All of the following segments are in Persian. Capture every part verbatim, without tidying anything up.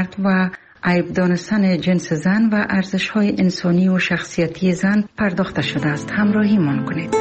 محبت و عیب دانستن جنس زن و ارزش‌های انسانی و شخصیتی زن پرداخته شده است. همراهیمان کنید.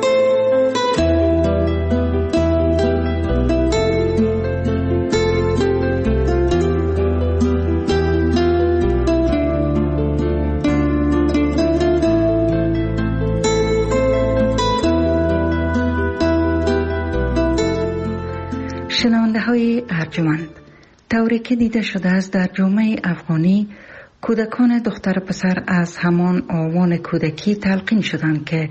شنونده های ارجمند، طوری که دیده شده است در جامعه افغانی کودکان دختر پسر از همان آوان کودکی تلقین شدند که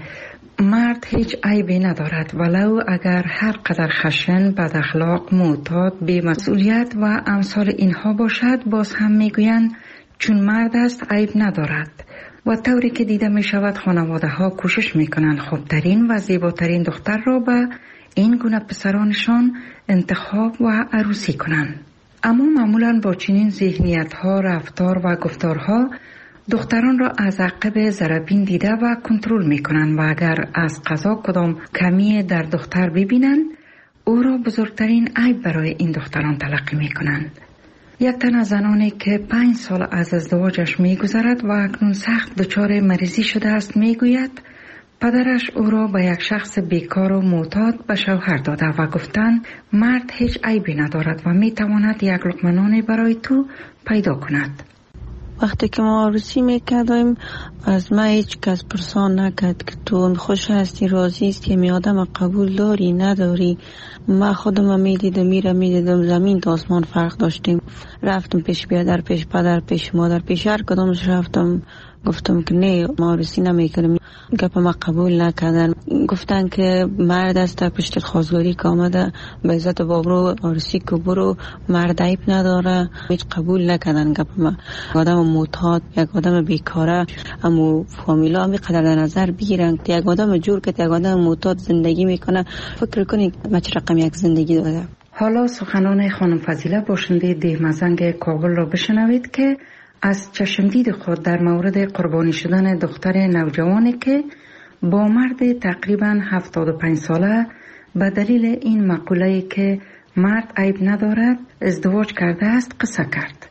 مرد هیچ عیبی ندارد، ولو اگر هر قدر خشن، بد اخلاق، معتاد، بی مسئولیت و امثال اینها باشد، باز هم میگویند چون مرد است عیب ندارد. و طوری که دیده می شود خانواده ها کوشش می کنند خوبترین و زیباترین دختر را به این گونه پسرانشان انتخاب و عروسی کنند. اما معمولاً با چنین ذهنیت ها، رفتار و گفتارها دختران را از عقب ضربین دیده و کنترل می کنند و اگر از قضا کدام کمی در دختر ببینند او را بزرگترین عیب برای این دختران تلقی می کنند. یک تن از زنانی که پنج سال از ازدواجش می گذرد و اکنون سخت دچار مریضی شده است می گوید پدرش او را به یک شخص بیکار و معتاد به شوهر داده و گفتند مرد هیچ عیبی ندارد و می تواند یک لقمه نان برای تو پیدا کند. وقتی که ما عروسی میکردیم از ما هیچ کس پرسان نکرد که تو خوش هستی، راضی هستی، می آدم قبول داری نداری. ما خودم میدیدم میره میدیدم زمین تا آسمان فرق داشتیم. رفتم پیش بیادر، پیش پدر، پیش مادر، پیش هر کدامش رفتم گفتم که نه ما عروسی نمیکنم. گپ ما قبول نکردن، گفتن که مرد است پشت خواستگاری که آمده به عزت بابرو عروسی که برو، مرد عیب نداره. هیچ قبول نکردن گپ ما. آدم معتاد، یک آدم بیکاره، اما فامیلا هم قدر در نظر بگیرن که یک آدم جور که یک آدم معتاد زندگی میکنه، فکر کنید ما چه رقم یک زندگی داره. حالا سخنان خانم فضیله باشنده دهمزنگ کابل را بشنوید که از چشمدید خود در مورد قربانی شدن دختر نوجوانی که با مرد تقریباً هفتاد و پنج ساله به دلیل این مقوله که مرد عیب ندارد ازدواج کرده است قصه کرد.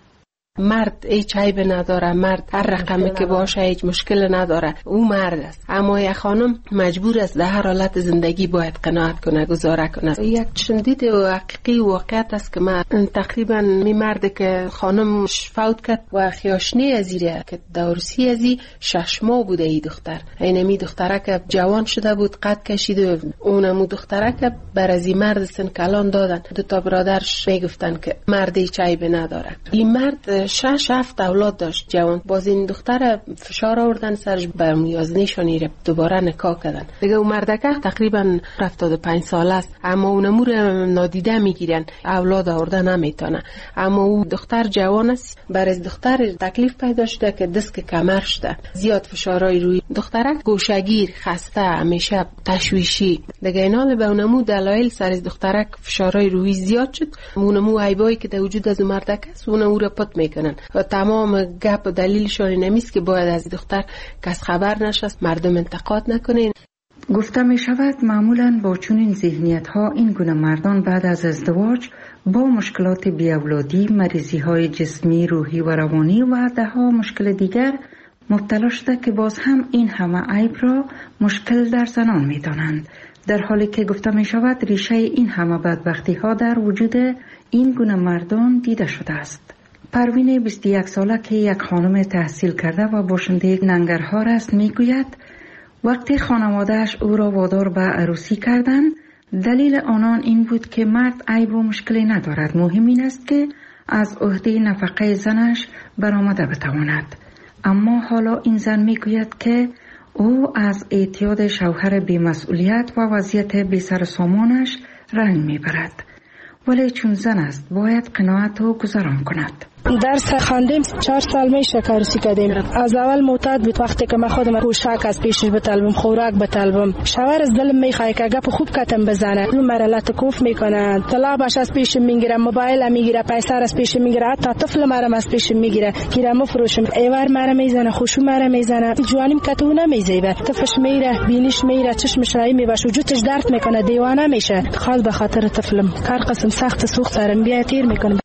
مرد هیچ عیب نداره، مرد هر رقمی که باشه هیچ مشکل نداره، او مرد است. اما یک خانم مجبور است در هر حالت زندگی باید قناعت کنه، گزاره کنه. یک شدید و حقیقی واقعیت است که من تقریبا می مرد که خانم فوت کرد و خیاشنی ازیره که دورسی ازی شش ماه بوده ای دختر. اینمی دختره که جوان شده بود قد کشیده، اونمو دختره که برازی مرد سن کلان دادن. دو تا برادرش میگفتن که مرد هیچ عیب نداره. این مرد شش هفت اولاد داشت جوان. باز این دختر فشار آوردن سرش بر میازنیشانی رو دوباره نکاح کردن. دیگه اون مردکه تقریبا هفتاد و پنج ساله است، اما اونمو رو نادیده میگیرن، اولاد آورده نمیتونه. اما او دختر جوان است، بر از دختر تکلیف پیدا شده که دست کمر شده، زیاد فشارای روی دخترک، گوشگیر، خسته، همیشه تشویشی. دیگه اینا به اونمو دلایل سر از دخترک فشارای روی زیاد شد. اونمو عیبایی که در وجود از مردک است اونمو رو پت میکنن و تمام گپ و دلیلشون نمیست که باید از دختر کس خبر نشست، مردم انتقاد نکنین. گفته می شود معمولاً با چنین ذهنیت ها این گونه مردان بعد از ازدواج با مشکلات بیاولادی، مریضی های جسمی، روحی و روانی و ده ها مشکل دیگر مبتلا شده که باز هم این همه عیب را مشکل در زنان می دانند، در حالی که گفته می شود ریشه این همه بدبختی ها در وجود این گونه مردان دیده شده است. پروین بیست و یک ساله که یک خانم تحصیل کرده و باشنده ننگرهار است میگوید وقتی خانواده‌اش او را وادار به عروسی کردند دلیل آنان این بود که مرد عیب و مشکلی ندارد، مهم این است که از عهده نفقه زنش برآمده بتواند. اما حالا این زن میگوید که او از اعتیاد شوهر بی‌مسئولیت و وضعیت بی سر و سامانش رنج میبرد، ولی چون زن است باید قناعت و گذران کند. درس خواندیم، چهار سال میشه که عروسی کردیم. از اول معتاد بود، وقتی که من خودم پوشاک از پیشش بطلبم، خوراک بطلبم، شوهر از دلم میخواد که گپ خوب کتم بزنه، اون مرا لطکوف میکنه، طلبش از پیش میگیره، موبایل میگیره، پیسه از پیش میگیره، حتی طفل مرا از پیش میگیره، گیرم مفروشم، ایوار مرا میزنه، خوشو مرا میزنه، جوانیم کتو نمیزیبه، طفلش میره، بینیش میره، چشمش رای میباشه، وجودش درد میکنه، دیوانه میشه، خال به خاطر طفلم. کار قسم سخت سوخت سرم بیا تیر میکنه.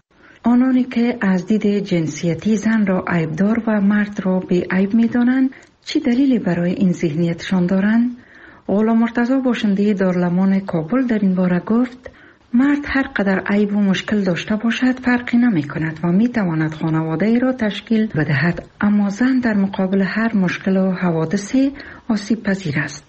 آنانی که از دید جنسیتی زن را عیبدار و مرد را بی عیب می دانند چی دلیلی برای این ذهنیتشان دارند؟ غلام مرتضی باشنده دارالمان کابل در این باره گفت مرد هر قدر عیب و مشکل داشته باشد فرقی نمی کند و می تواند خانواده ای را تشکیل بدهد، اما زن در مقابل هر مشکل و حوادثی آسیب پذیر است.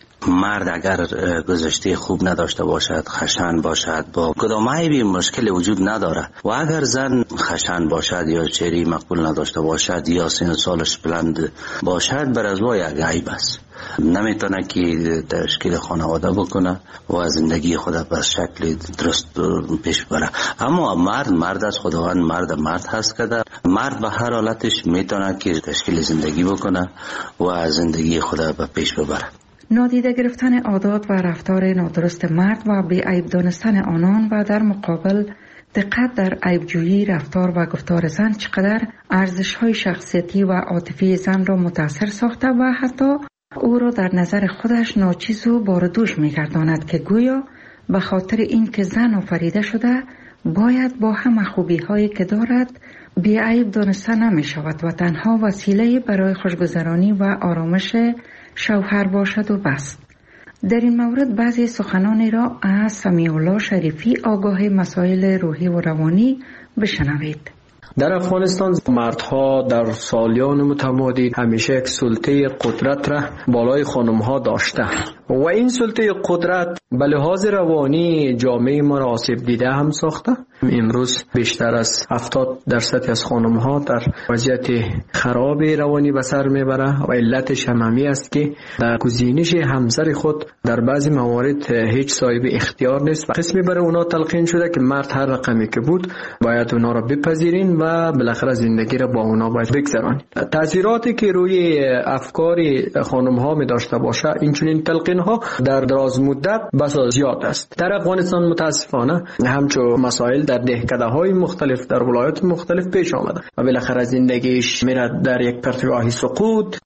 مرد اگر گذشته خوب نداشته باشد، خشن باشد، با کدام عیبی مشکل وجود نداره، و اگر زن خشن باشد یا چهره مقبول نداشته باشد یا سن سالش بلند باشد، بر از وای یک عیب است. نمیتونه که تشکیل خانواده بکنه و زندگی خود به شکل درست پیش بره. اما مرد مرد است، خداوند مرد مرد هست که مرد به هر حالتش میتونه که تشکیل زندگی بکنه و زندگی خود به پیش ببره. نادیده گرفتن عادات و رفتار نادرست مرد و بی عیب دانستن آنان و در مقابل دقت در عیبجویی رفتار و گفتار زن چقدر ارزش‌های شخصیتی و عاطفی زن را متاثر ساخته و حتی او را در نظر خودش ناچیز و باردوش می‌گرداند که گویا به خاطر این که زن آفریده شده باید با همه خوبی‌هایی که دارد بی عیب دانسته نمی‌شود و تنها وسیله برای خوشگذرانی و آرامش شوهر باشد و بس. در این مورد بعضی سخنانی را از سمیع الله شریفی آگاه مسائل روحی و روانی بشنوید. در افغانستان مردها در سالیان متمادی همیشه یک سلطه قدرت را بالای خانمها داشته و این سلطه قدرت به لحاظ روانی جامعه ما را آسیب دیده هم ساخته. امروز بیشتر از هفتاد درصد از خانمها در وضعیت خراب روانی به سر میبره و علتش همین است که در گزینش همسر خود در بعضی موارد هیچ صاحب اختیار نیست و قسمی برای اونا تلقین شده که مرد هر رقمی که بود باید اونا را بپذیرین و بالاخره زندگی را با اونا باید بگذرانید. تاثیراتی که روی افکار خانمها می داشته باشه این چنین تلقین ها در دراز مدت بسیار زیاد است. در افغانستان متاسفانه همچون مسائل در دهکده های مختلف در ولایات مختلف پیش آمده و بالاخره زندگیش میره در یک پرتگاهی سقوط.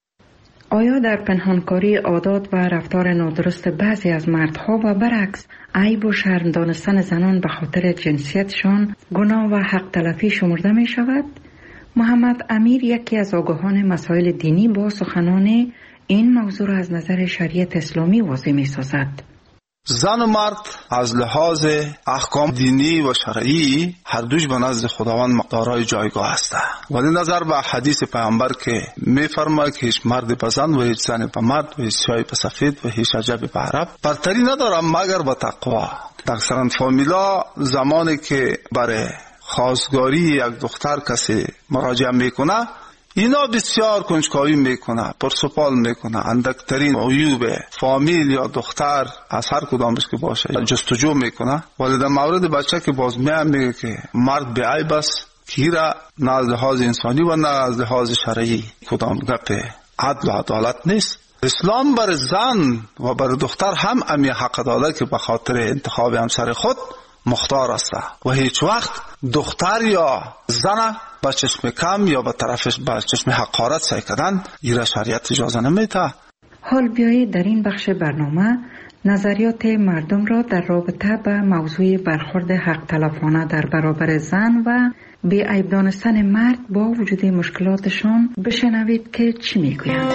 آیا در پنهانکاری عادات و رفتار نادرست بعضی از مردها و برعکس عیب و شرم دانستن زنان به خاطر جنسیتشان گناه و حق تلفی شمرده می شود؟ محمد امیر یکی از آگاهان مسائل دینی با سخنان این موضوع را از نظر شریعت اسلامی واضح می سازد. زن و مرد از لحاظ احکام دینی و شرعی هر دوش به نزد خداوند دارای جایگاه هستند، ولی نظر به حدیث پیامبر که می‌فرماید که هیچ مرد به زن و هیچ زن به مرد و هیچ سیاه به سفید و هیچ عجب به عرب برتری ندارد مگر به تقوا. اکثرا فامیلا زمانی که برای خواستگاری یک دختر کسی مراجعه میکنه اینا بسیار کنجکاوی میکنه، پرسپال میکنه، اندکترین عیوب فامیل یا دختر از هر کدامش که باشه جستجو میکنه. ولی در مورد بچه که باز میام میگه که مرد به عیب است، کیرا نه از لحاظ انسانی و نه از لحاظ شرعی کدام گپ عدل و عدالت نیست. اسلام بر زن و بر دختر هم امی حق داده که به خاطر انتخاب همسر خود مختار است و هیچ وقت دختر یا زن با چشم کم یا با طرفش با چشم حقارت سعی کردن ایره شریعت اجازه نمیده. حال بیایید در این بخش برنامه نظریات مردم را در رابطه به موضوع برخورد حق تلفانه در برابر زن و بی عیب دانستن مرد با وجود مشکلاتشان بشنوید که چی میگویند.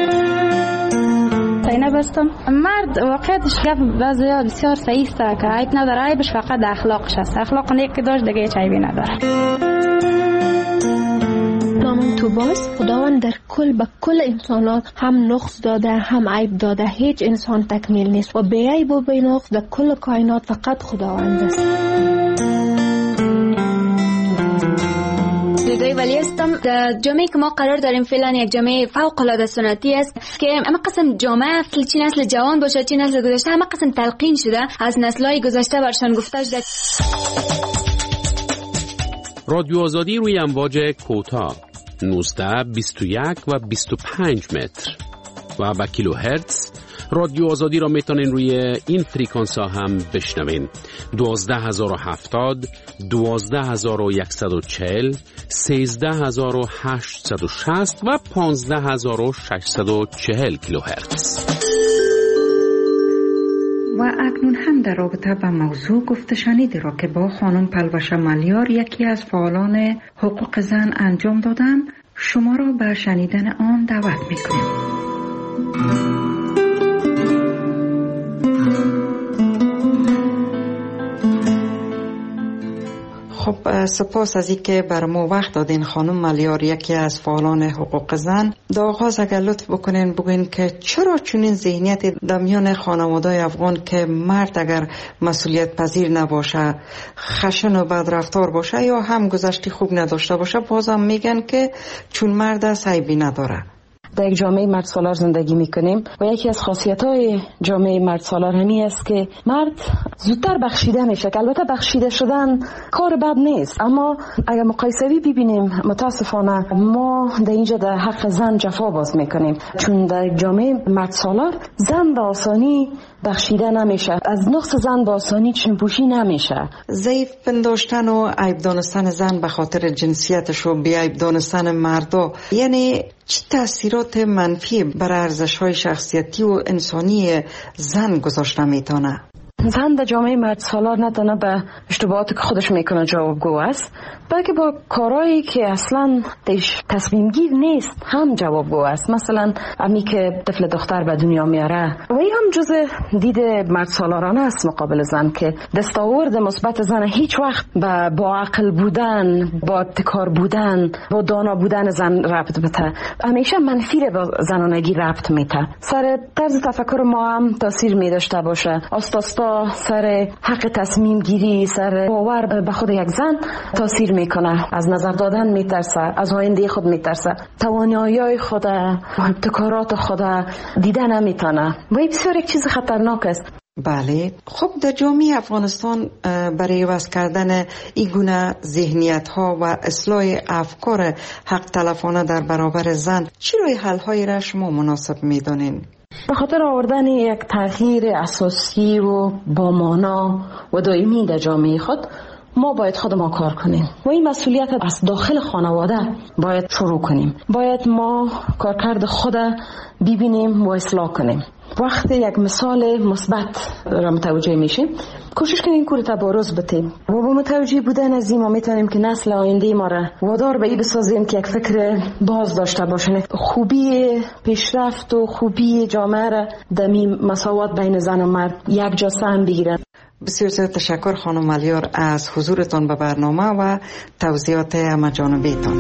اینه بستم مرد واقعیتش گفت بعضی بسیار صحیح است که عیب نداره، عیبش فقط اخلاقش است. اخلاق نیک که داشت دیگه هیچ عیبی نداره. نامون تو باز خداوند در کل به کل انسانات هم نقص داده هم عیب داده. هیچ انسان تکمیل نیست و بی عیب و بی نقص در کل کائنات فقط خداوند است. دوی ولی هستم. در جامعه که ما قرار داریم فعلا یک جامعه فوق العاده سنتی است که همه قسم جامعه چه نسل جوان باشه چه نسل گذشته همه قسم تلقین شده از نسل‌های گذشته برشان گفته شده. رادیو آزادی روی امواج کوتاه نوزده بیست و یک و بیست و پنج متر و با کیلو هرتز. رادیو آزادی را میتونین روی این فریکانس ها هم بشنوین: دوازده هزار و هفتاد، دوازده هزار و یکصد و چهل، سیزده هزار و هشتصد و شصت و پانزده هزار و ششصد و چهل کیلو هرتز. و اکنون هم هم در رابطه با موضوع گفته شنیده را که با خانم پلوشه ملیار یکی از فعالان حقوق زن انجام دادن، شما را به شنیدن آن دعوت میکنیم. خب سپاس از اینکه بر ما وقت دادین خانم ملیار، یکی از فعالان حقوق زن. در آغاز اگر لطف بکنین بگوین که چرا چنین ذهنیت در میان خانواده‌های افغان که مرد اگر مسئولیت پذیر نباشه، خشن و بدرفتار باشه یا هم گذشته خوب نداشته باشه، بازم میگن که چون مرد است عیبی نداره. در یک جامعه مرد سالار زندگی میکنیم و یکی از خاصیت‌های جامعه مرد سالار همی است که مرد زودتر بخشیده میشه. البته بخشیده شدن کار بد نیست، اما اگر مقایسوی ببینیم متاسفانه ما در اینجا در حق زن جفا باز میکنیم، چون در جامعه مرد سالار زن به آسانی بخشیده نمیشه، از نقص زن به آسانی چشم‌پوشی نمیشه. ضعیف پنداشتن و عیب دانستن زن به خاطر جنسیتش و بی عیب دانستن مردا، یعنی چه تاثیرات منفی بر ارزش‌های شخصیتی و انسانی زن گذاشته میتونه؟ زن در جامعه مرد سالار نه تنها به اشتباهاتی که خودش میکنه جوابگو است، بلکه با کارهایی که اصلا دیش تصمیم گیر نیست هم جوابگو است. مثلا امی که طفل دختر به دنیا میاره و این هم جز دید مرد سالارانه است مقابل زن، که دستاورد مثبت زن هیچ وقت با با عقل بودن، با ابتکار بودن، با دانا بودن زن ربط بده، همیشه منفی رو با زنانگی ربط میده. سر طرز تفکر ما هم تاثیر میداشته باشه، آستاستا سر حق تصمیم گیری، سر باور به خود یک زن تاثیر میکنه، از نظر دادن میترسه، از آینده خود میترسه، توانایی خود، ابتکارات خود دیدن نمیتونه و این بسیار یک چیز خطرناک است. بله، خب در جامعه افغانستان برای عوض کردن این گونه ذهنیت ها و اصلاح افکار حق تلفانه در برابر زن چی روی حل های را شما مناسب میدانین؟ به خاطر آوردن یک تغییر اساسی و با مانا و دائمی در جامعه خود ما باید خود ما کار کنیم و این مسئولیت از داخل خانواده باید شروع کنیم. باید ما کارکرد خود ببینیم و اصلاح کنیم. وقتی یک مثال مثبت را متوجه میشیم کوشش کنیم که تبارز بتیم و با متوجه بودن از این ما میتونیم که نسل آینده ما را وادار به این بسازیم که یک فکر باز داشته باشن. خوبی پیشرفت و خوبی جامعه را در مساوات بین زن و مرد یک جا سهم بگیرن. بسیار زیاد تشکر خانم ملیار از حضورتان به برنامه و توضیحات همه جانبیتان.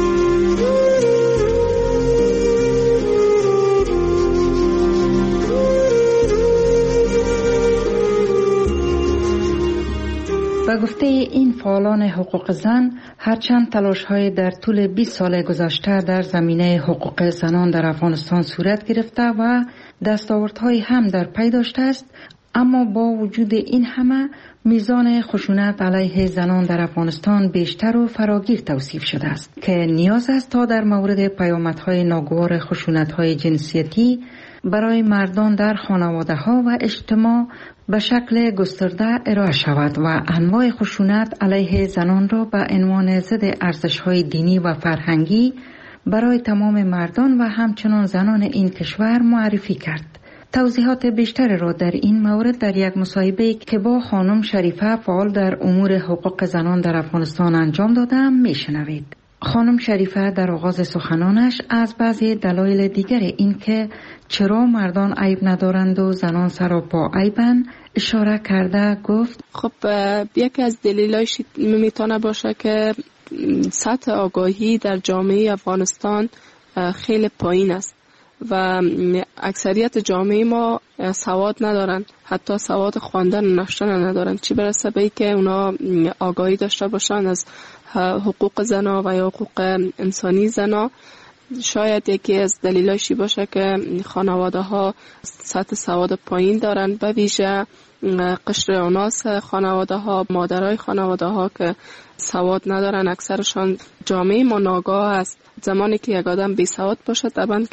به گفته این فعالان حقوق زن، هرچند تلاش‌های در طول بیست سال گذشته در زمینه حقوق زنان در افغانستان صورت گرفته و دستاوردهای هم در پی داشته است، اما با وجود این همه میزان خشونت علیه زنان در افغانستان بیشتر و فراگیر توصیف شده است که نیاز است تا در مورد پیامدهای ناگوار خشونت‌های جنسیتی برای مردان در خانواده‌ها و اجتماع به شکل گسترده ارائه شود و انواع خشونت علیه زنان را به عنوان ضد ارزش‌های دینی و فرهنگی برای تمام مردان و همچنان زنان این کشور معرفی کرد. توضیحات بیشتر را در این مورد در یک مصاحبه که با خانم شریفه فعال در امور حقوق زنان در افغانستان انجام دادم میشنوید. خانم شریفه در آغاز سخنانش از بعضی دلایل دیگر این که چرا مردان عیب ندارند و زنان سراپا عیبند اشاره کرده گفت خب یکی از دلایلش میتونه باشه که سطح آگاهی در جامعه افغانستان خیلی پایین است و اکثریت جامعه ما سواد ندارن، حتی سواد خواندن و نوشتن ندارن، چی برسه به که اونا آگاهی داشته باشن از حقوق زنا و یا حقوق انسانی زنا. شاید یکی از دلایلش باشه که خانواده ها سطح سواد پایین دارن، به ویژه قشر اوناس خانواده ها، مادرای خانواده ها که سواد ندارن. اکثرشان جامعه ما ناگاه است. زمانی که یک آدم بی سواد باشه طبعا که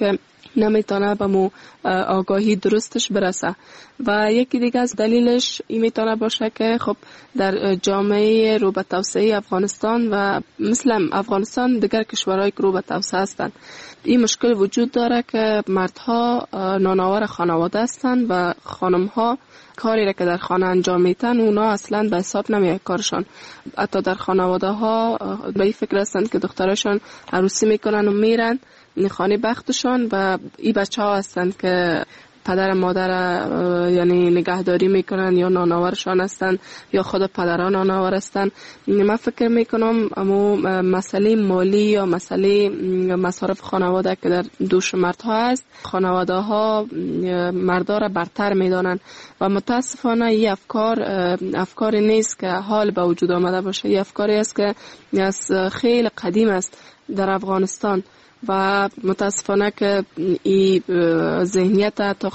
نمیتونه به مو آگاهی درستش برسه. و یکی دیگه از دلیلش این میتونه باشه که خب در جامعه رو به توسعه افغانستان و مثل افغانستان دیگر کشورهای که رو به توسعه هستند این مشکل وجود داره که مردها نانآور خانواده هستند و خانمها کاری را که در خانه انجام میتن اونا اصلا به حساب نمیاد کارشان. حتی در خانواده ها به این فکر هستند که دخترشان عروسی میکنن و میرن خانه بختشان و این بچه ها هستند که پدر مادر یعنی نگهداری میکنن یا نانآورشان هستند یا خود پدران نانآور هستند. من فکر میکنم اما مسئله مالی یا مسئله مصارف خانواده که در دوش مردها هست خانواده ها مردا را برتر میدانند و متاسفانه این افکار افکاری نیست که حال به وجود آمده باشه. این افکاری است که از خیلی قدیم است در افغانستان و متاسفانه که این ذهنیت تا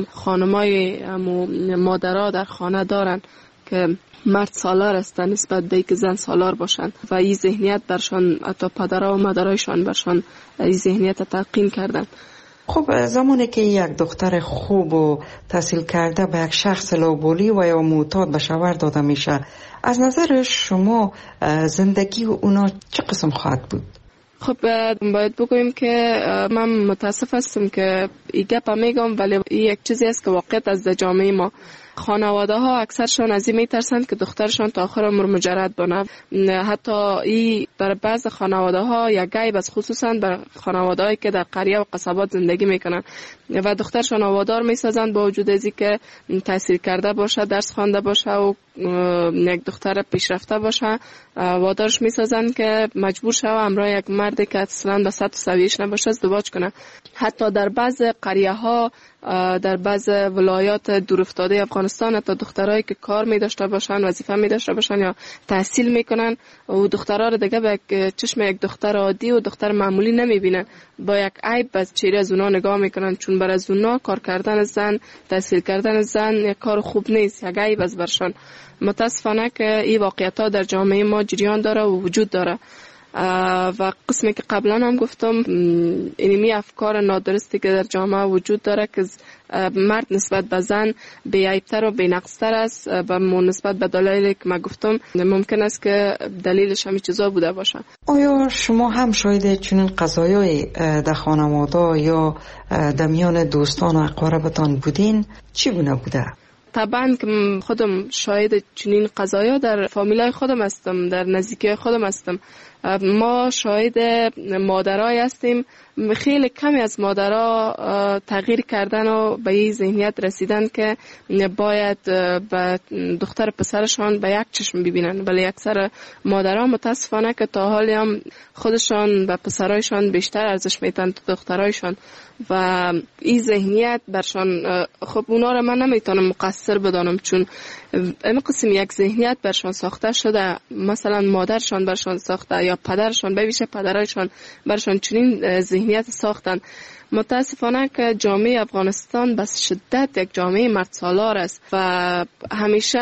خانمای مادرها در خانه دارن که مرد سالار هستن نسبت به که زن سالار باشن و این ذهنیت برشان حتی پدرها و مادرایشان برشان این ذهنیت تلقین کردن. خب زمانی که یک دختر خوب و تحصیل کرده به یک شخص لوبولی و یا معتاد به شوهر داده میشه، از نظر شما زندگی اونا چه قسم خواهد بود؟ خب باید بگویم که من متاسف هستم که این گپ میگم ولی این یک چیزی است که واقعیت از جامعه ما خانواده ها اکثرشان از این میترسند که دخترشان تا آخر عمر مجرد بانه. حتی این بر بعض خانواده ها یک عیب است، خصوصا بر خانواده هایی که در قریه و قصبات زندگی میکنن و دخترشان آوادار میسازند با وجود ازی که تحصیل کرده باشه، درس خوانده باشه و یک دختر پیشرفته باشه، وادارش میسازند که مجبور شوه همراه یک مردی که اصلا به سطح سویش نباشه ازدواج کنه. حتی در بعض قریه ها در بعض ولایات دورافتاده افغانستان حتی دخترایی که کار می داشته باشن، وظیفه می داشته باشن یا تحصیل میکنن و دخترها رو دیگه به چشم یک دختر عادی و دختر معمولی نمی بینن، با یک عیب از چهره از اونا نگاه میکنن، چون برای از اونا کار کردن زن، تحصیل کردن زن یک کار خوب نیست، یک عیب از برشان. متاسفانه که این واقعیت ها در جامعه ما جریان داره و وجود داره و قسمی که قبلا هم گفتم اینمی افکار نادرستی که در جامعه وجود داره که مرد نسبت به زن بی‌عیب‌تر و بی‌نقص‌تر است و نسبت به دلایلی که من گفتم ممکن است که دلیلش همین چیزا بوده باشه. آیا شما هم شاید چنین قضایای در خانواده یا در میان دوستان و اقاربتان بودین؟ چی گونه بوده؟ طبعا که خودم شاهد چنین قضایا در فامیلای خودم هستم، در نزدیکی خودم هستم. ما شاهد مادرای هستیم، خیلی کمی از مادرها تغییر کردن و به این ذهنیت رسیدن که باید به دختر پسرشان به یک چشم ببینن، ولی اکثر مادرها متاسفانه که تا حالی هم خودشان به پسرایشان بیشتر ارزش میدن تا دخترایشان و این ذهنیت برشان خب اونا را من نمیتونم مقصر بدانم، چون این قسم یک ذهنیت برشان ساخته شده، مثلا مادرشان برشان ساخته یا پدرشان به ویژه پدرایشان برشان چنین ذهنیت ساختن. متاسفانه که جامعه افغانستان به شدت یک جامعه مرد سالار است و همیشه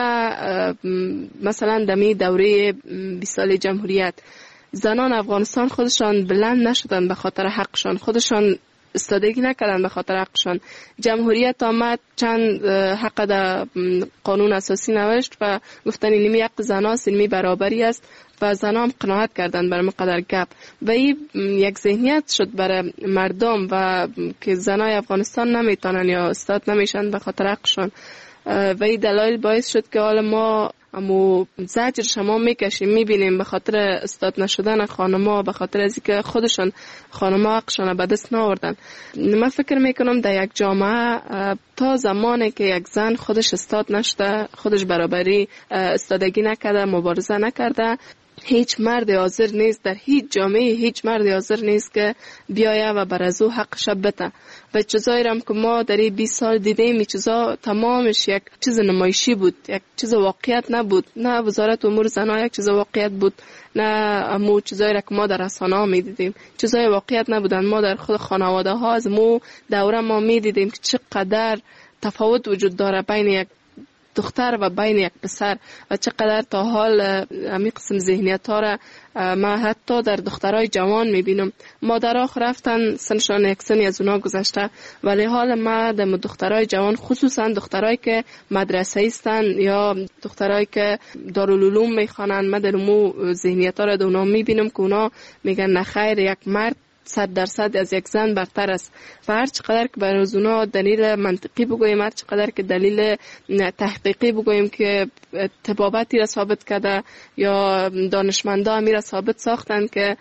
مثلا دمی دوره بیست سال جمهوریت زنان افغانستان خودشان بلند نشدن به خاطر حقشان، خودشان استادگی نکردن به خاطر حقشان. جمهوریت آمد چند حق در قانون اساسی نوشت و گفتن اینمی حق زناست، اینمی برابری است و زنان هم قناعت کردن برای مقدر گپ و این یک ذهنیت شد برای مردم و که زنای افغانستان نمیتونن یا استاد نمیشن به خاطر حقشان و این دلایل باعث شد که حالا ما اما زجر شما میکشیم میبینیم به خاطر استاد نشدن خانما، به خاطر از اینکه خودشان خانما حقشان به دست ناوردن. من فکر میکنم در یک جامعه تا زمانی که یک زن خودش استاد نشده، خودش برابری استادگی نکرده، مبارزه نکرده، هیچ مرد حاضر نیست در هیچ جامعه، هیچ مرد حاضر نیست که بیایه و بر از او حقش بده. و چیزایی هم که ما در این بیست سال دیدیم این چیزا تمامش یک چیز نمایشی بود، یک چیز واقعیت نبود. نه وزارت امور زنان یک چیز واقعیت بود، نه امو چیزایی که ما در رسانه ها میدیدیم چیزای واقعیت نبودن. ما در خود خانواده ها از مو دوره ما میدیدیم که چقدر تفاوت وجود داره بین یک دختر و بین یک پسر و چقدر تا حال همین قسم ذهنیت ها را ما حتی در دخترای جوان میبینم. مادرها رفتن سنشان یک سنی از اونا گذشته، ولی حال ما در دخترای جوان، خصوصا دخترایی که مدرسه ایستن یا دخترایی که دارالعلوم میخوانن، ما در مو ذهنیت ها را در اونا میبینم که اونا میگن نخیر، یک مرد صد درصد از یک زن برتر است. و هر چقدر که برای اونا دلیل منطقی بگوییم، هر چقدر که دلیل تحقیقی بگوییم که طبابتی را ثابت کرده یا دانشمندا می را ثابت ساختند که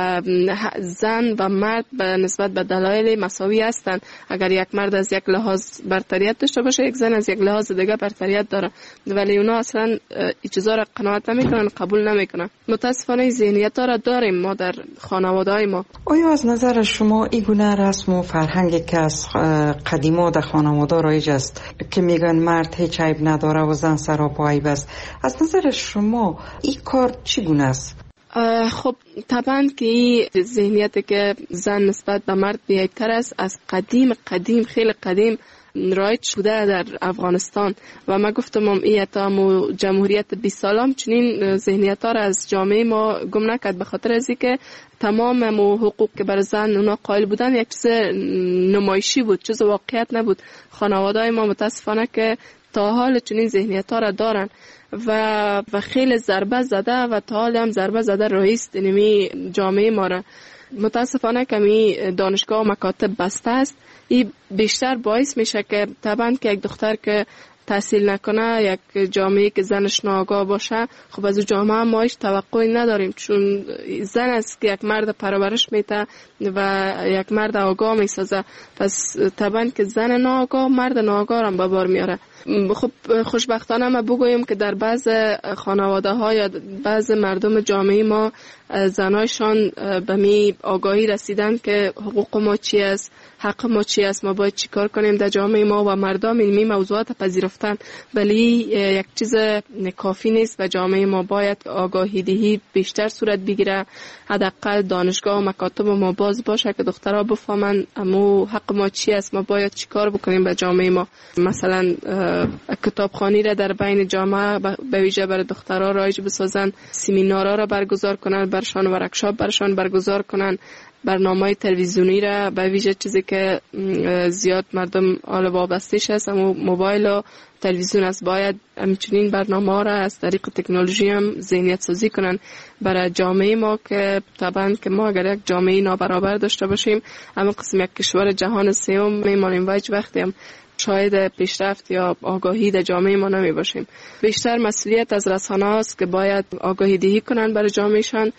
زن و مرد به نسبت به دلایل مساوی هستند. اگر یک مرد از یک لحاظ برتریت داشته باشه، یک زن از یک لحاظ دیگه برتریت داره، ولی اونا اصلا این چیزا را قناعت نمیکنن، قبول نمیکنن. متاسفانه ذهنیت ها را داریم ما در خانواده های ما. آیا از نظر شما این گونه رسم و فرهنگی که از قدیما در خانواده رایج است که میگن مرد هیچ عیب نداره و زن سراپا عیب است، از نظر شما این کار چگونه است؟ خب طبعا که این ذهنیت که زن نسبت به مرد بی‌عیب‌تر است از قدیم قدیم خیلی قدیم رایج شده در افغانستان و ما گفتم هم این تا جمهوریت بیست سالم چنین ذهنیت ها را از جامعه ما گم نکرد، به خاطر از اینکه تمام حقوق که بر زن اونا قائل بودن یک چیز نمایشی بود، چیز واقعیت نبود. خانواده ما متاسفانه که تا حال چنین ذهنیت ها را دارن و و خیلی ضربه زده و تا حال هم ضربه زده رئیس نمی جامعه ما را. متاسفانه کمی دانشگاه و مکاتب بسته است. این بیشتر باعث میشه که طبعا که یک دختر که تحصیل نکنه، یک جامعه که زنش ناآگاه باشه، خب از او جامعه ما هیچ توقعی نداریم، چون زن است که یک مرد پرورش میده و یک مرد آگاه میسازه. پس طبعا که زن ناآگاه مرد ناآگاه هم به بار میاره. خب خوشبختانه ما بگوییم که در بعض خانواده ها یا بعض مردم جامعه ما زنایشان به می آگاهی رسیدن که حقوق ما چی است، حق ما چی است، ما باید چی کار کنیم در جامعه ما و مردم این موضوعات پذیرفتن. ولی یک چیز کافی نیست و جامعه ما باید آگاهی دهی بیشتر صورت بگیره. حداقل دانشگاه و مکاتب ما باز باشه که دخترها بفهمن امو حق ما چی است، ما باید چی کار بکنیم به جامعه ما. مثلا کتابخوانی را در بین جامعه به ویژه برای دخترها رایج بسازن، سمینارها را برگزار کنن، برشان ورکشاپ برشان برگزار کنن، برنامه تلویزیونی را به ویژه چیزی که زیاد مردم حال وابسته‌اش هست اما موبایل و تلویزیون است، باید همچنین برنامه را از طریق تکنولوژی هم ذهنیت سازی کنن برای جامعه ما که طبعا که ما اگر یک جامعه نابرابر داشته باشیم، اما قسم یک کشور جهان سوم میمانیم و هیچ وقتی هم شاید پیشرفت یا آگاهی در جامعه ما نمی باشیم. بیشتر مسئولیت از رسانه است که باید آگاهی دهی کنن برای جامعهشان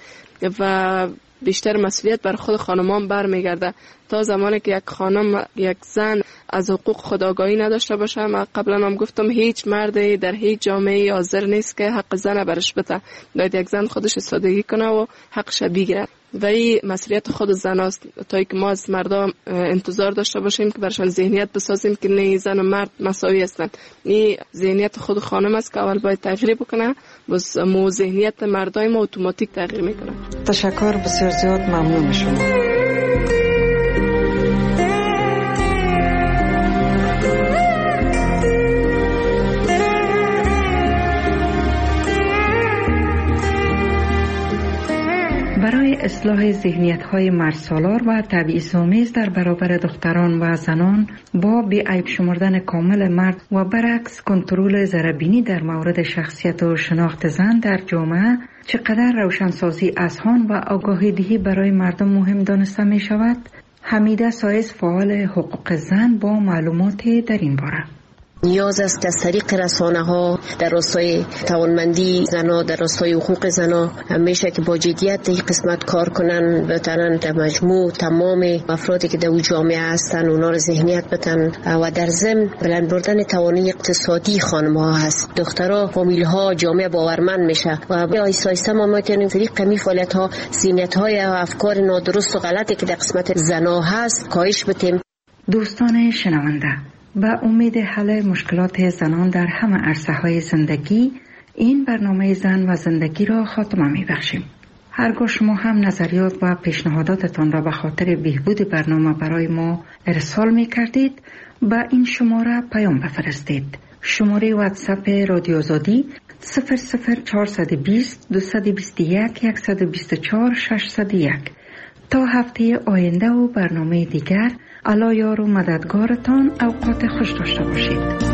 و بیشتر مسئولیت بر خود خانمان برمیگرده. تا زمانی که یک خانم، یک زن از حقوق خود آگاهی نداشته باشه، من قبلا هم گفتم هیچ مردی در هیچ جامعه حاضر نیست که حق زن برش بده. باید یک زن خودش استادگی کنه و حقش بگیره و این مسئولیت خود زن است. تا که ما از مردم انتظار داشته باشیم که برشان ذهنیت بسازیم که نه زن و مرد مساوی هستند. این ذهنیت خود خانم است که اول باید تغییر بکنه، بس مو ذهنیت مردای ما اتوماتیک تغییر میکنه. تشکر بسیار زیاد، ممنون شما. برای اصلاح ذهنیت‌های مردسالار و تبعیض‌آمیز در برابر دختران و زنان با بی‌عیب شمردن کامل مرد و برعکس کنترل ضرربینی در مورد شخصیت و شناخت زن در جامعه، چقدر روشنسازی اذهان و آگاهی دهی برای مردم مهم دانسته می شود؟ حمیده سایز، فعال حقوق زن، با معلومات در این باره. نیاز است از طریق رسانه ها در راستای توانمندی زنها، در راستای حقوق زنها همیشه که با جدیت این قسمت کار کنن، بتونن در مجموع تمام افرادی که در جامعه هستن اونا رو ذهنیت بدن و در ضمن بلند بردن توانایی اقتصادی خانم ها هست. دخترها، فامیل ها، جامعه باورمند میشه و آیسته آیسته ما میتونیم طریق کمی فعالیت ها ذهنیت های و افکار نادرست و غلطی که در قسمت زنها هست کاهش بدیم. دوستان شنونده، با امید حل مشکلات زنان در همه عرصه‌های زندگی، این برنامه زن و زندگی را خاتمه می‌بخشیم. هرگاه شما هم نظریات و پیشنهاداتتان را به خاطر بهبود برنامه برای ما ارسال می‌کردید، با این شماره پیام بفرستید. شماره واتساپ رادیو آزادی صفر صفر چهارصد و بیست دویست و بیست و یک صد و بیست و چهار ششصد و یک. تا هفته آینده و برنامه دیگر، الله یار و مددگارتان. اوقات خوش داشته باشید.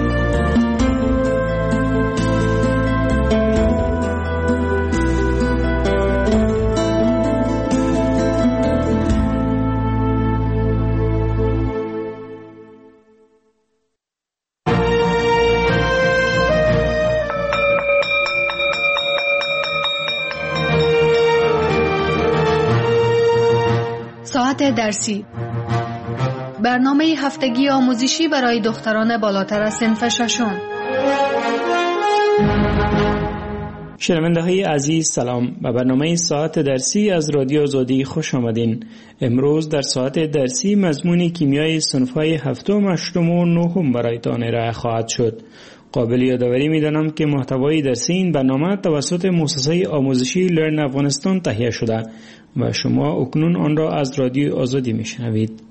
ساعت درسی، برنامه هفتگی آموزشی برای دختران بالاتر از صنف ششم. شنونده های عزیز سلام، به برنامه ساعت درسی از رادیو آزادی خوش آمدین. امروز در ساعت درسی مضمون کیمیای صنف های هفتم، هشتم و نهم برایتان ارائه خواهد شد. قابل یادآوری می‌دانم که محتوای درسی این برنامه توسط مؤسسه آموزشی لرن افغانستان تهیه شده و شما اکنون آن را از رادیو آزادی میشنوید.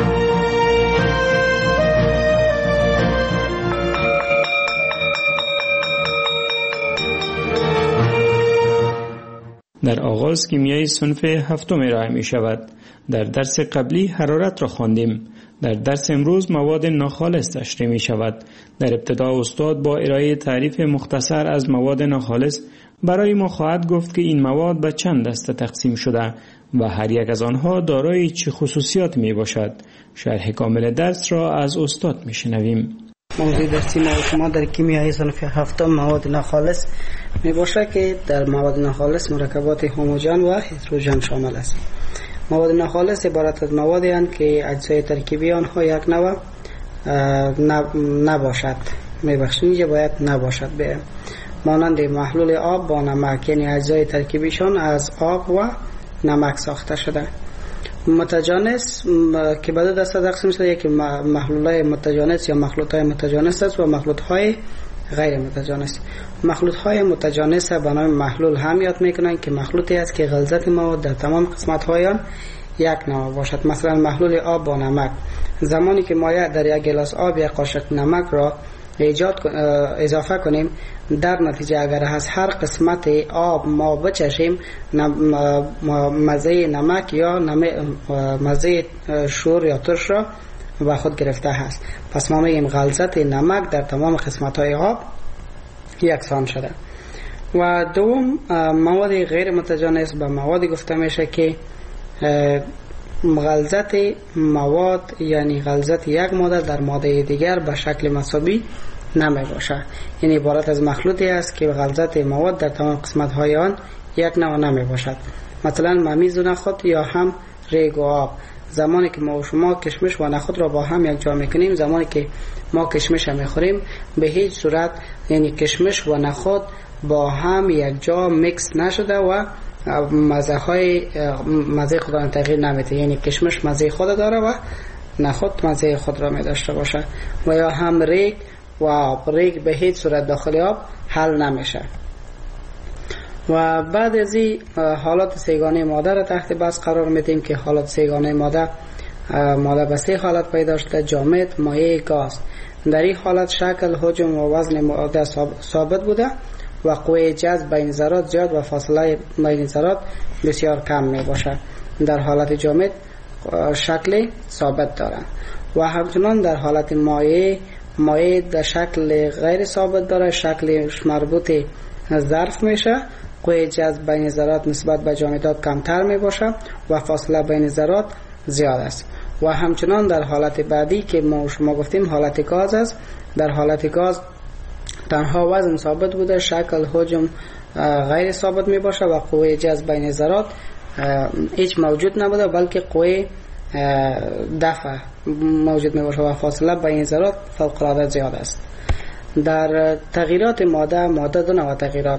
در آغاز کیمیای صنف هفتم ارائه می شود. در درس قبلی حرارت را خواندیم. در درس امروز مواد ناخالص تشریح می شود. در ابتدا استاد با ارائه تعریف مختصر از مواد ناخالص برای ما خواهد گفت که این مواد به چند دسته تقسیم شده و هر یک از آنها دارای چه خصوصیات می باشد. شرح کامل درس را از استاد می شنویم. موضوع درسی ما شما در کیمیای صنف هفتم مواد ناخالص می باشد که در مواد ناخالص مرکبات هوموژن و هتروژن شامل است. مواد ناخالص عبارت از موادی هستند که اجزای ترکیبی آنها یک نوع نباشد. میبخشید اینجا باید نباشد به مانند محلول آب با نمک، یعنی اجزای ترکیبیشان از آب و نمک ساخته شده. متجانس که به دو دسته تقسیم شده، یکی محلول‌های متجانس یا مخلوط‌های متجانس است و مخلوط‌های غیر متجانس. مخلوط‌های متجانس به نام محلول هم یاد می‌کنند که مخلوطی است که غلظت مواد در تمام قسمت‌های آن یک نوع باشد. مثلا محلول آب با نمک، زمانی که ما در یک گلاس آب یک قاشق نمک را ایجاد اضافه کنیم، در نتیجه اگر از هر قسمت آب ما بچشیم مزه نمک یا مزه شور یا ترش را به خود گرفته است. پس ما میگیم غلظت نمک در تمام قسمت های آب یکسان شده. و دوم مواد غیر متجانس به موادی گفته میشه که غلظت مواد، یعنی غلظت یک ماده در ماده دیگر به شکل مساوی نمی باشه، یعنی عبارت از مخلوطی است که غلظت مواد در تمام قسمت های آن یک نوع نمی باشد. مثلا ممیز و نخود یا هم ریگ و آب، زمانی که ما و شما کشمش و نخود را با هم یک جا میکنیم، زمانی که ما کشمش هم میخوریم به هیچ صورت، یعنی کشمش و نخود با هم یک جا میکس نشده و مزه های مزه خود را تغییر نمیده، یعنی کشمش مزه خود داره و نخود مزه خود را می داشته باشه. و یا هم ریگ و آب، ریگ به هیچ صورت داخل آب حل نمیشه. و بعد از این حالات سیگانه ماده را تحت بحث قرار میدیم که حالات سیگانه ماده ماده به سه حالت پیدا شده: جامد، مایع، گاز. در این حالت شکل، حجم و وزن ماده ثابت بوده و قوه جذب بین ذرات زیاد و فاصله بین ذرات بسیار کم می باشد. در حالت جامد شکل ثابت دارند و همچنان در حالت مایع مایع در شکل غیر ثابت داره، شکلش مربوط ظرف میشه، قوه جذب بین ذرات نسبت به جامدات کمتر می باشه و فاصله بین ذرات زیاد است. و همچنان در حالت بعدی که ما شما گفتیم حالت گاز است، در حالت گاز تنها وزن ثابت بوده، شکل حجم غیر ثابت می باشه و قوه جذب بین ذرات هیچ موجود نبوده، بلکه قوه دفع موجود می باشه و فاصله بین ذرات فوق العاده زیاد است. در تغییرات ماده ماده دو نوع تغییرات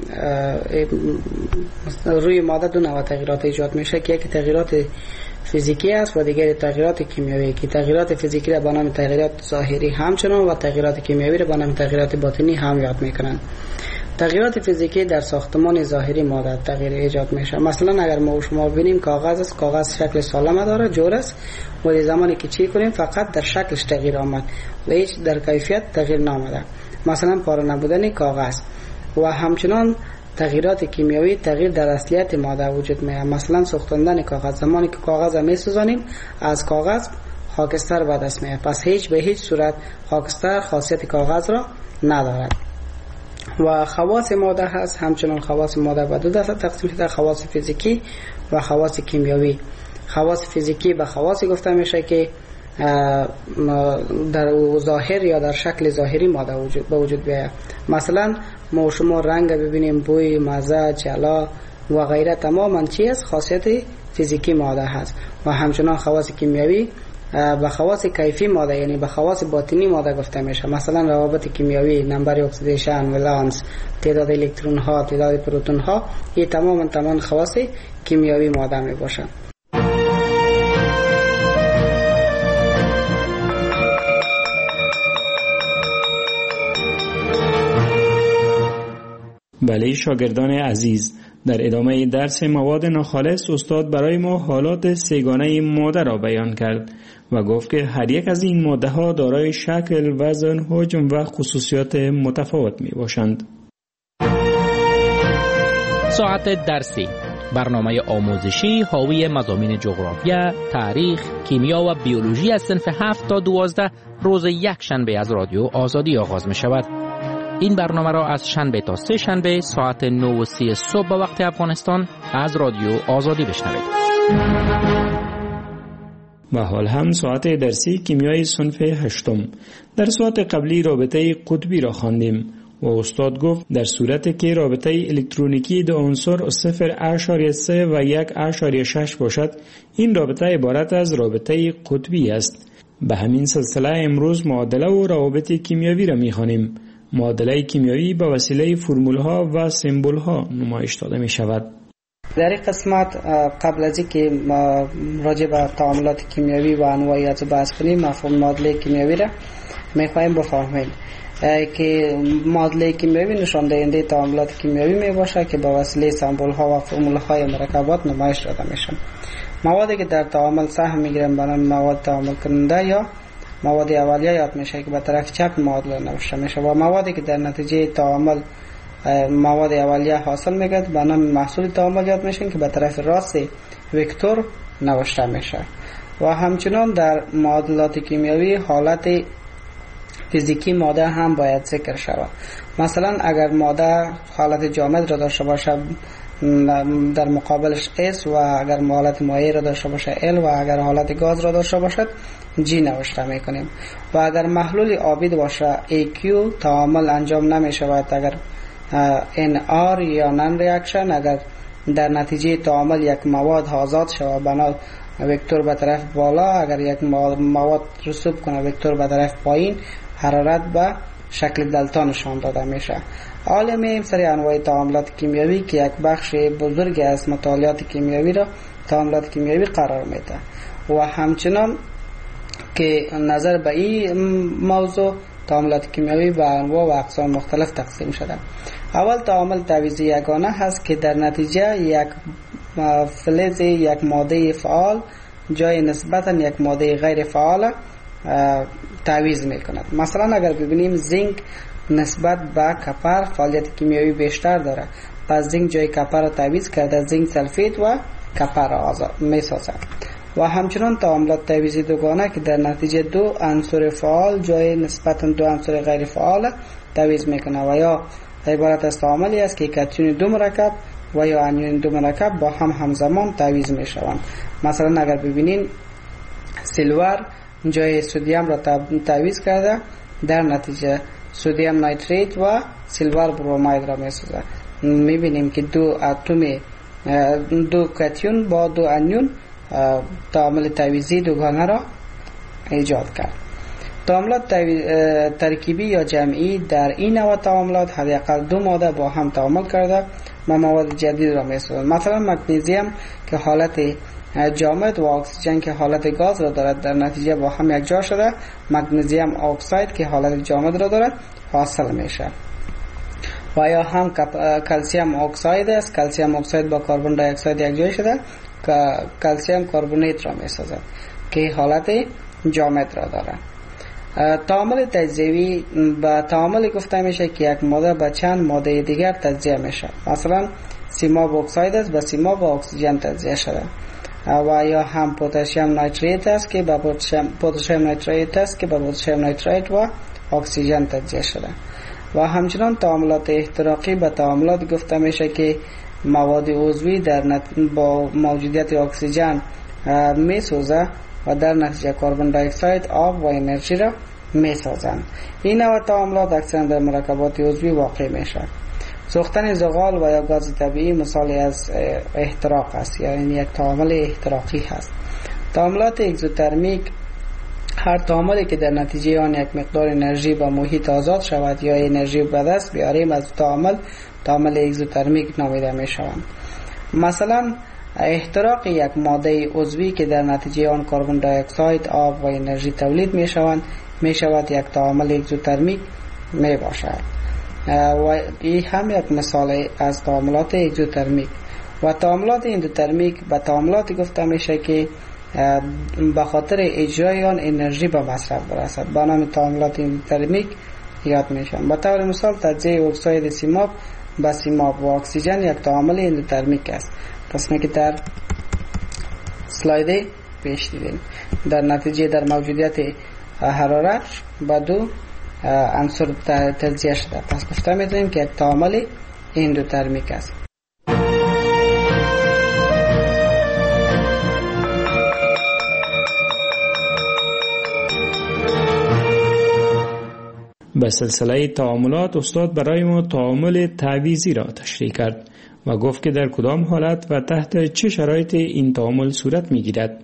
روی ماده دو نوع تغییرات ایجاد میشه که یکی تغییرات فیزیکی است و دیگری تغییرات کیمیایی، که تغییرات فیزیکی را به نام تغییرات ظاهری همچنان و تغییرات کیمیایی را به نام تغییرات باطنی هم یاد میکنن. تغییرات فیزیکی در ساختمان ظاهری ماده تغییر ایجاد میشه. مثلا اگر ما شما ببینیم کاغذ است، کاغذ شکل سالم داره، جور است، ولی زمانی که چی کنیم فقط در شکلش تغییر آمد و هیچ در کیفیت تغییر نامده. مثلا پاره نبودن کاغذ و همچنان تغییرات کیمیایی تغییر در اصلیت ماده وجود میاد. مثلا سوختاندن کاغذ، زمانی که کاغذ می سوزانیم از کاغذ خاکستر به دست میاد، پس هیچ به هیچ صورت خاکستر خاصیت کاغذ را ندارد. و خواص ماده هست، همچنان خواص ماده به دو دسته تقسیم شده، خواص فیزیکی و خواص کیمیایی. خواص فیزیکی به خواصی گفته میشه که در ظاهر یا در شکل ظاهری ماده وجود به وجود بیاید. مثلا ما شما رنگ ببینیم، بوی، مزه، جلا و غیره تماما چیز خاصیت فیزیکی ماده هست. و همچنان خواص کیمیایی به خواص کیفی ماده یعنی به خواص باطنی ماده گفته میشه. مثلا روابط کیمیایی، نمبر اکسیدیشن، ولانس، تعداد الکترون ها، تعداد پروتون ها، این تماما تمام خواص کیمیایی ماده می باشند. بله شاگردان عزیز، در ادامه درس مواد ناخالص استاد برای ما حالات سه‌گانه ماده را بیان کرد و گفت که هر یک از این ماده ها دارای شکل، وزن، حجم و خصوصیات متفاوت می باشند. ساعت درسی، برنامه آموزشی حاوی مضامین جغرافیا، تاریخ، کیمیا و بیولوژی از صنف هفت تا دوازده روز یک شنبه از رادیو آزادی آغاز می شود. این برنامه را از شنبه تا سه شنبه ساعت نه و سی صبح به وقت افغانستان از رادیو آزادی بشنوید. و حال هم ساعت درسی کیمیای صنف هشتم. در ساعت قبلی رابطه قطبی را خواندیم و استاد گفت در صورتی که رابطه الکترونیکی دو عنصر صفر اشاریه سه و یک اشاریه شش باشد، این رابطه عبارت از رابطه قطبی است. به همین سلسله امروز معادله و روابط کیمیایی را می‌خوانیم. معادله کیمیایی به وسیله فرمول‌ها و سمبول‌ها نمایش داده می‌شود. در این قسمت قبل از اینکه ما راجع به تعاملات کیمیایی و انواعیت بحث کنیم، مفهوم معادله کیمیایی را می‌خوایم بفهمیم که معادله کیمیایی نشان دهنده تعاملات کیمیایی میباشه که به وسیله سمبول‌ها و فرمول‌های مرکبات نمایش داده میشن. موادی که در تعامل سهم میگیرن به نام مواد تعامل کننده یا مواد اولیه یاد میشه که به طرف چپ معادله نوشته میشه و موادی که در نتیجه تعامل مواد اولیه حاصل میگه به نام محصول تعامل یاد میشن که به طرف راست وکتور نوشته میشه. و همچنان در معادلات کیمیایی حالت فیزیکی ماده هم باید ذکر شود. مثلا اگر ماده حالت جامد را داشته باشه در مقابلش S و اگر حالت مایع را داشته باشه L و اگر حالت گاز را داشته باشد G نوشته میکنیم. و اگر محلول آبی باشه ای کیو تعامل انجام نمی شود. اگر ان آر یا نان ریاکشن، اگر در نتیجه تعامل یک مواد آزاد شود بنا وکتور به طرف بالا، اگر یک مواد رسوب کنه وکتور به طرف پایین، حرارت به شکل دلتا نشان داده میشه. حالا میم سری انواع تعاملات کیمیایی که یک بخش بزرگی از مطالعات کیمیایی را تعاملات کیمیایی قرار میده و همچنان که نظر به این موضوع تعاملات کیمیایی به انواع و اقسام مختلف تقسیم شده. اول تعامل تعویضی یگانه هست که در نتیجه یک فلز یک ماده فعال جای نسبتا یک ماده غیر فعال تعویض میکند. مثلا اگر ببینیم زینک نسبت به کپر فعالیت کیمیایی بیشتر داره، پس زینک جای کپر را تعویض کرده، زینک سلفید و کپر را آزاد میسازد. و همچنان تعاملات تعویضی دوگانه که در نتیجه دو عنصر فعال جای نسبتا دو عنصر غیر فعال تعویض میکنه و یا عبارت از تعاملی است که کاتیون دو مرکب و یا انیون دو مرکب با هم همزمان تعویض میشوند. مثلا اگر ببینین سیلور جای سودیم را تعویض کرده، در نتیجه سودیم نایتریت و سیلور بروماید را میسازد. میبینیم که دو اتم دو کاتیون با دو انیون تعامل تعویضی دوگانه را ایجاد کرد. تعاملات ترکیبی یا جمعی در این نوع تعاملات حداقل دو ماده با هم تعامل کرده و مواد جدید را میسازند. مثلا مگنیزیم که حالت جامد و اکسیژن که حالت گاز را دارد در نتیجه با هم یک جا شده مگنیزیم اکساید که حالت جامد را دارد حاصل میشه. و یا هم کلسیم اکساید است. کلسیم اکساید با کربن دی اکساید یکجای شده که کلسیم کربونیت را می سازد که حالت جامد را دارد. تعامل تجزیوی به تعامل گفته میشه که یک ماده به چند ماده دیگر تجزیه میشه. مثلا سیماب اکساید است به سیماب و اکسیژن تجزیه شده و یا هم پتاسیم نیتریت است که به پتاسیم نیتریت است که به پتاسیم نیتریت و اکسیژن تجزیه شده. و همچنان تعاملات احتراقی به تعاملات گفته میشه که مواد عضوی در نت... با موجودیت اکسیژن می سوزه و در نتیجه کربن دی اکساید، آب و انرژی را می سازند. این نوع تعاملات اکثرا در مرکبات عضوی واقع میشه. سوختن زغال و یا گاز طبیعی مثالی از احتراق است، یعنی یک تعامل احتراقی هست. تعاملات اگزوترمیک هر تعاملی که در نتیجه آن یک مقدار انرژی به محیط آزاد شود یا انرژی به دست بیاریم از تعامل تعامل اگزوترمیک نامیده می شوند. مثلا احتراق یک ماده عضوی که در نتیجه آن کربن دی اکساید، آب و انرژی تولید می شوند می شود یک تعامل اگزوترمیک می باشد. و این هم یک مثال از تعاملات اگزوترمیک. و تعاملات اندوترمیک به تعاملات گفته میشه که به خاطر اجرای آن انرژی به مصرف برسد، به نام تعاملات اندوترمیک یاد میشن. به طور مثال تجزیه اکساید سیماب به سیماب و اکسیژن یک تعامل اندوترمیک است، قسمی که در اسلاید پیش دیدیم. در نتیجه در موجودیت حرارت به دو عنصر تجزیه شده، پس گفته میتونیم که یک تعامل اندوترمیک است. به سلسله تعاملات استاد برای ما تعامل تعویضی را تشریح کرد و گفت که در کدام حالت و تحت چه شرایط این تعامل صورت می‌گیرد.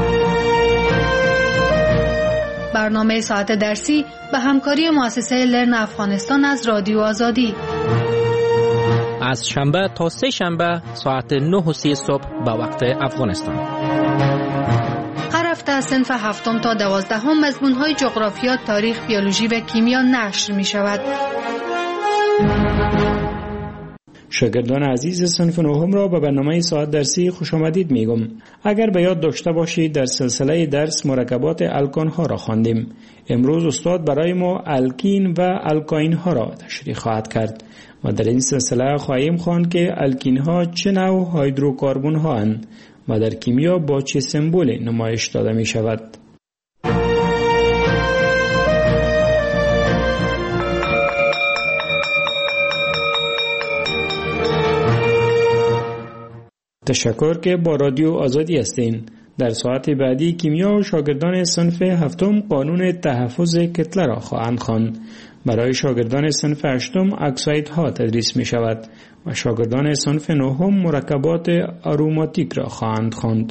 برنامه ساعت درسی به همکاری مؤسسه لرن افغانستان از رادیو آزادی از شنبه تا سه شنبه ساعت نه و سی صبح به وقت افغانستان. هر هفته از صنف هفتم تا دوازدهم مضمون‌های جغرافیا، تاریخ، بیولوژی و کیمیا نشر می‌شود. شاگردان عزیز صنف نهم را به برنامه ساعت درسی خوش آمدید میگم. اگر به یاد داشته باشید در سلسله درس مرکبات الکان ها را خواندیم. امروز استاد برای ما الکین و الکاین ها را تشریح خواهد کرد و در این سلسله خواهیم خواند که الکین ها چه نوع هیدروکاربن ها اند و در کیمیا با چه سمبولی نمایش داده می شود. تشکر که با رادیو آزادی هستین. در ساعت بعدی کیمیا و شاگردان صنف هفتم قانون تحفظ کتله را خواهند خواند. برای شاگردان صنف هشتم اکسایدها تدریس می شود و شاگردان صنف نهم مرکبات آروماتیک را خواهند خواند.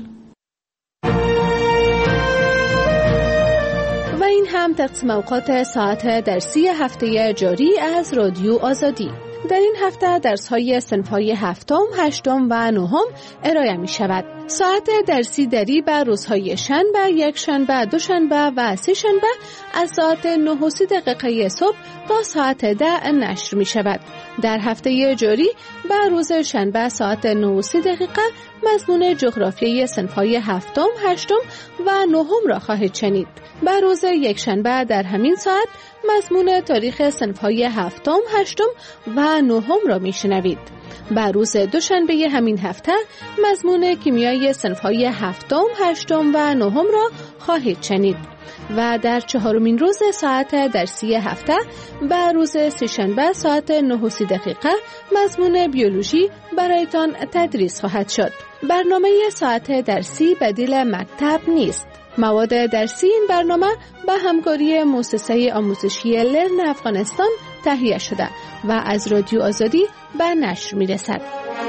و این هم تقسیم اوقات ساعت درسی هفته جاری از رادیو آزادی. در این هفته درس‌های صنف‌های هفتم، هشتم و نهم ارائه می‌شود. ساعت درسی دری به روزهای شنبه، یک شنبه، دو شنبه و سه شنبه از ساعت نه و سی دقیقه صبح تا ساعت ده نشر می‌شود. در هفته جاری به روز شنبه ساعت نه و سی دقیقه مضمون جغرافیای صنف‌های هفتم، هشتم و نهم را خواهید شنید. به روز یک شنبه در همین ساعت مضمون تاریخ صنف‌های هفتم، هشتم و نهم را میشنوید. به روز دوشنبه همین هفته مضمون کیمیای صنف‌های هفتم، هشتم و نهم را خواهید شنید. و در چهارمین روز ساعت درسی هفته به روز سه‌شنبه ساعت نه و سی دقیقه مضمون بیولوژی برایتان تدریس خواهد شد. برنامه ساعت درسی بدیل مکتب نیست. مواد درسی این برنامه به همکاری مؤسسه آموزشی لرن افغانستان تهیه شده و از رادیو آزادی به نشر می رسد.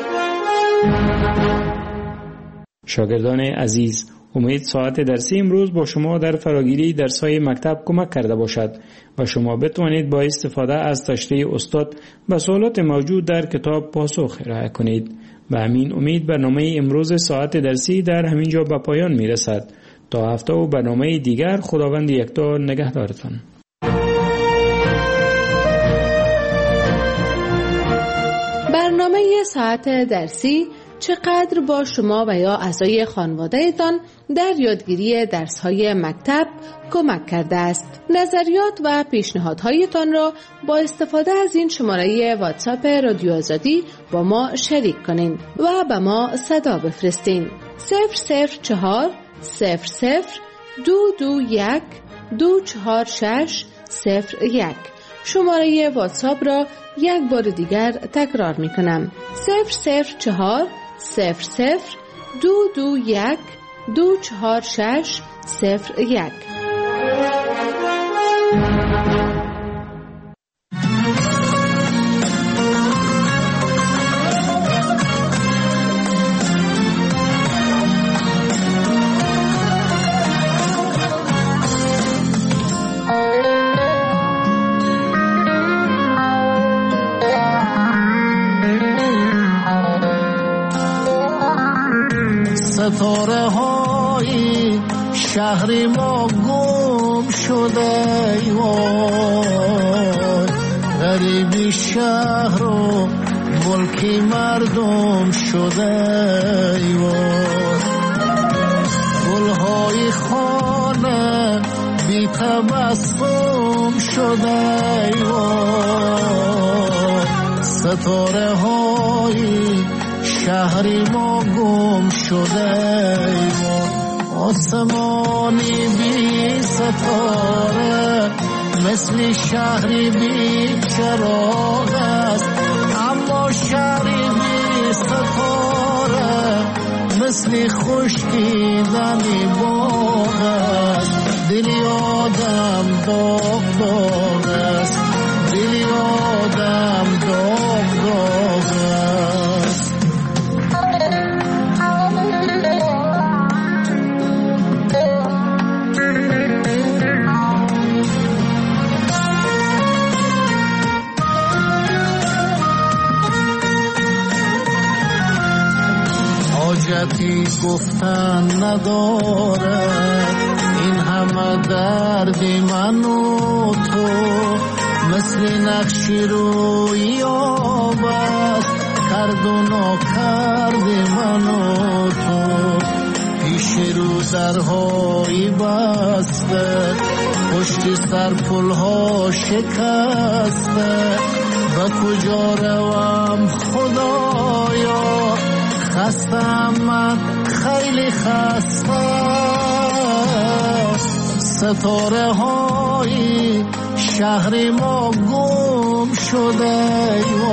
شاگردان عزیز، امید ساعت درسی امروز با شما در فراگیری درس‌های مکتب کمک کرده باشد و شما بتوانید با استفاده از تشریح استاد به سوالات موجود در کتاب پاسخ ارائه کنید. به همین امید برنامه امروز ساعت درسی در همین جا به پایان می رسد. تا هفته و برنامه دیگر خداوند یکتا نگهدارتان. برنامه ساعت درسی چقدر با شما و یا اعضای خانواده‌تان در یادگیری درس‌های مکتب کمک کرده است. نظریات و پیشنهادهایتان را با استفاده از این شماره واتساپ رادیو آزادی با ما شریک کنین و به ما صدا بفرستین. صفر صفر چهار صفر صفر دو دو یک دو چهار شش صفر یک. شماره واتساپ را یک بار دیگر تکرار می کنم. صفر صفر چهار صفر صفر دو دو یک دو چهار شش صفر یک. ستاره های شهر ما گم شده وای، غریبی شهر و ملکی مردم شده وای، گلهای خانه بی تبسم شده وای، ستاره های شهری ما گم شده و آسمانی بی ستاره مثل شهری بی چراغ است، اما شهری بی ستاره مثل خشکیدنی باغ است. دلی آدم داغ داغ است، دلی آدم داغ داغ است. حاجتی گفتن ندارد این همه درد من و تو، مثل نقشی روی آب است کرد و ناکرد من و تو. پیش رو درهایی بسته، پشت سر پلها شکسته، به کجا روم خدایا، خستم من خیلی خسته. ستاره های شهر ما گم شده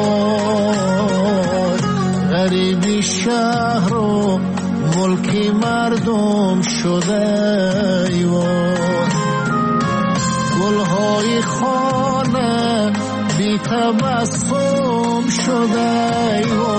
وای، غریبی شهر و ملکی مردم شده وای، گلهای خانه بی تبسم شده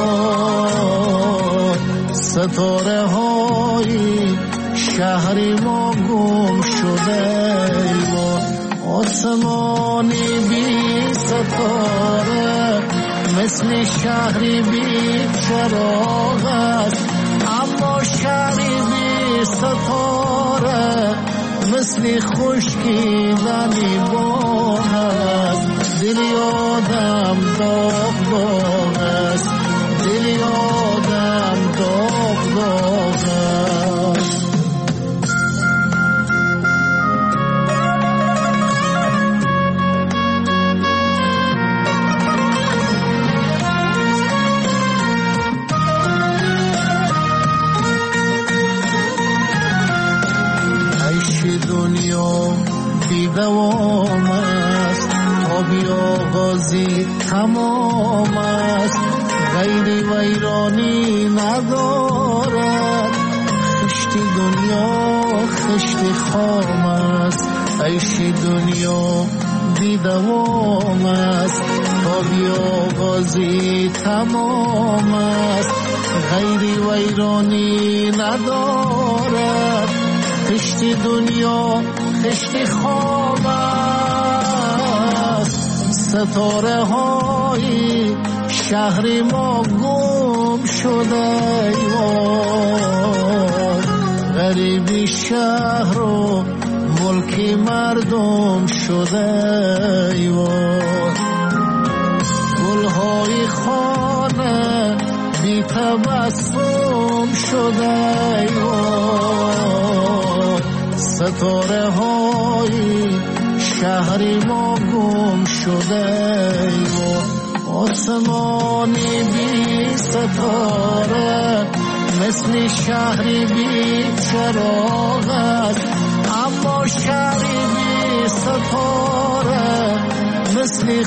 وای، ستاره های شهری ما گم شده وای، آسمانی بی ستاره مثل شهری بی چراغ است، اما شهری بی ستاره مثل خشکیدنی باغ است. دلی آدم داغ داغ است، دلی آدم داغ داغ است. دنیا بی دوام است، آبی آغازی تمام است، غیری ویرانی ندارد. خشتی دنیا خشتی خام است، عیشی دنیا بی دوام است، آبی آغازی تمام است، غیری ویرانی ندارد. خشتی دنیا خشتی خواب است، ستاره های شهر ما گم شده وای، غریبی شهر و ملکی مردم شده وای، های خانه بی تبسم شده، ستاره های شهری ما گم شده، آسمانی بی ستاره مثل شهری بی چراغ است، اما شهری بی ستاره مثل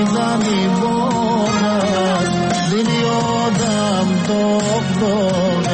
خشکیدنی باغ است. دل آدم داغ داغ